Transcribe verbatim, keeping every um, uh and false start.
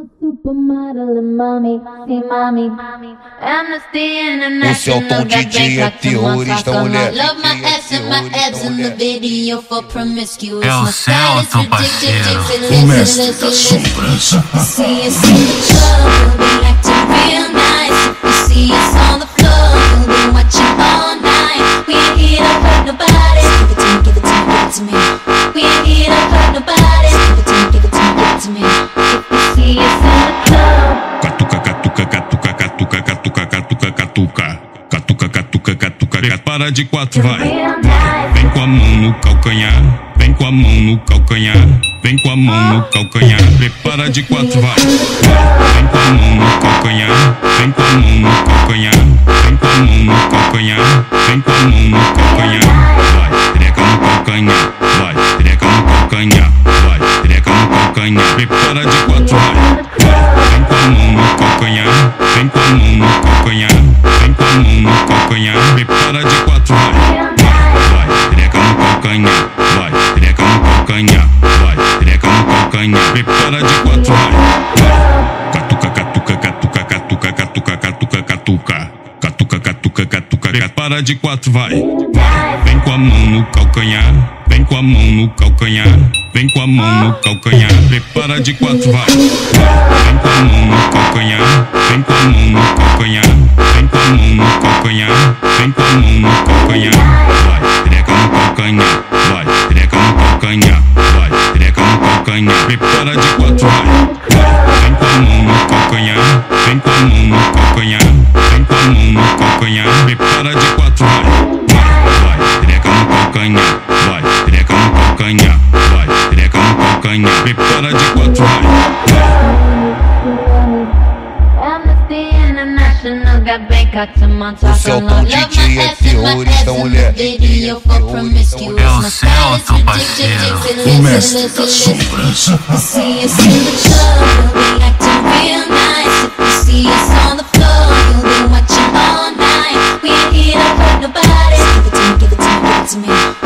O Celton D J é terrorista, mulher. É o Celton, parceiro. O mestre das sombras. Catuca, catuca, catuca, catuca, catuca, catuca, catuca. Catuca, catuca, catuca, prepara de quatro, vai. Vai. Vem com a mão no calcanhar. Vem com a mão no calcanhar. Vem com a mão no calcanhar. Prepara de quatro, vai. Vai. Vem com a mão no calcanhar. Vem com a mão no calcanhar. Vem com a mão no calcanhar. Vem com a mão no calcanhar. Vai. Treca no calcanhar. Vai. Treca no calcanhar. Vai. Treca no calcanhar. Prepara de quatro, vai. Vem com a mão no calcanhar. Vem com a mão no calcanhar. Vem com a mão no calcanhar. Prepara de quatro, vai. Vai, vai. Treca no calcanhar. Vai. Treca no calcanhar. Vai. Treca no calcanhar. Prepara de quatro, vai. Vai. Catuca, catuca, catuca, catuca, catuca, catuca, catuca. Catuca, catuca, catuca. Prepara de quatro, vai. Vai. Vem com a mão no calcanhar. Vem com a mão no calcanhar. Vem com a mão no calcanhar. Prepara de quatro, vai. Vem com a mão no calcanhar. Vem com a mão no calcanhar. Vem com a mão no calcanhar. Vem com a mão no calcanhar. Vai. Treca no calcanhar. Vai. Treca no calcanhar. Vai. Treca no calcanhar. Prepara de quatro, vai. Vem com a mão no calcanhar. Vem com a mão no calcanhar. Vem com a mão no calcanhar. Prepara de quatro, vai. Vai. Treca no calcanhar. Vai. Treca no calcanhar. Vai. Treca no calcanhar. Prepara de quatro, vai. O Celton D J é terrorista, mulher. É o Celton, parceiro. O mestre das sombras. Give it to me, give it to me, give it to me.